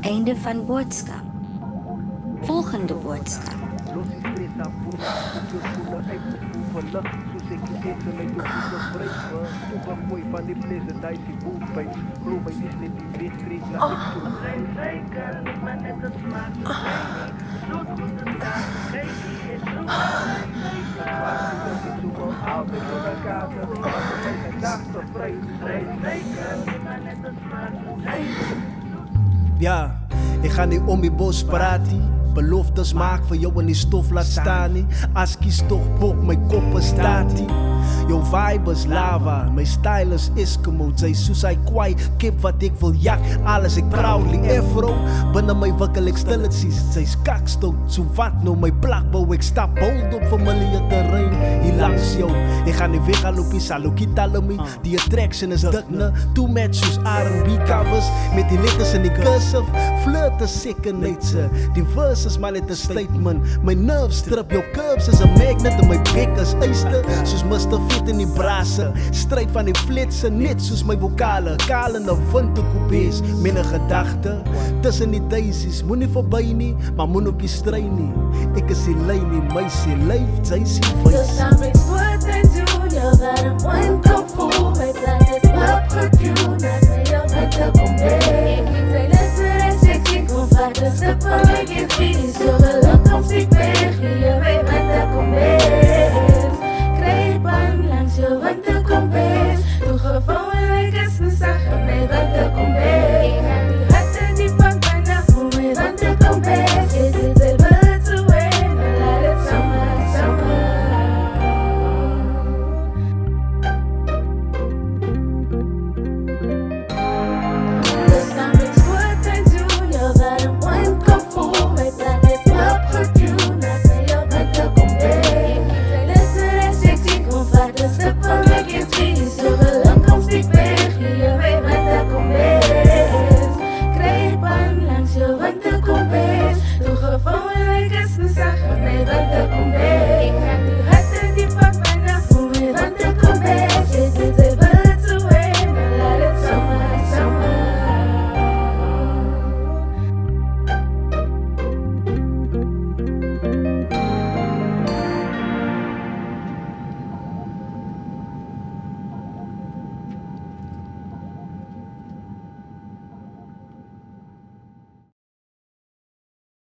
Einde van boodskap. Volgende boodskap. Los die stress aan voelen, hoeveel voelen uit te voelen. Soos ek die ete my toe voel vrywe. Toe gegooi van die pleasant, hy is die boelpijn. Glo my dis net die weeskreek, laat ek toe. Geen zeker, maar net het smaak. Zoet goed te staan, geen die is zo. Altijd op de kater, altijd een dag te vrij. Geen zeker, maar net het smaak. Ja, ik ga niet om je bos praten. Beloftes maak voor jou in die stof laat staan nie. As kies toch pop, my kop staat nie. Jou vibe is lava, my style is Eskimo. Sy soos hy kwaai, kip wat ek wil jak. Alles ek proudly afro, binne my wikkel ek stillietsies. Sy's kakstout, so wat nou my plakbou. Ek stap bold op familie terrein, hier langs jou. Ek gaan nie weggaan op die salokita lumie. Die attraction is dik ne, too much soos R&B covers. Met die letters in die cursive, flirt is seker net se. Die verse is maar net 'n statement. My nerves strip, jou curves is 'n magnet. En my bek is yster, soos Mr. Fit in die brasse. Stryd van die fletse, net soos my vokale. Kaal in 'n windhoekbees, met 'n gedagte. Tussen die daisies, moenie verby nie, maar moet ook nie stry nie. Ek is die lyn, die meisie, lyf, sy is die Your sound breaks what they do, you're that one